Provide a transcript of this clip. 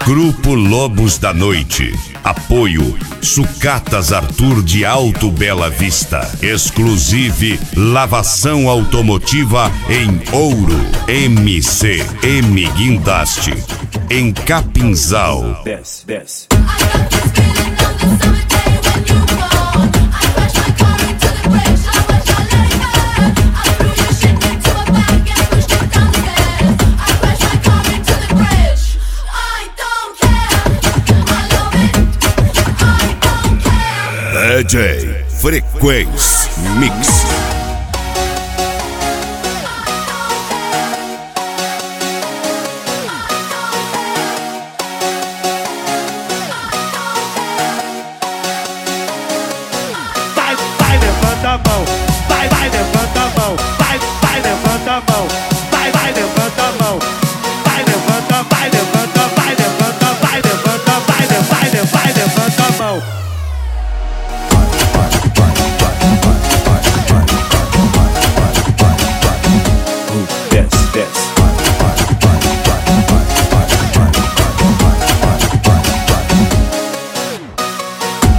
Grupo Lobos da Noite. Apoio Sucatas Arthur de Alto Bela Vista. Exclusive lavação automotiva em ouro. MCM Guindaste. Em Capinzal. Desce. DJ Frequência Mix. Vai, levanta a mão. Vai, levanta a mão. Vai, levanta a mão. Vai, levanta a mão.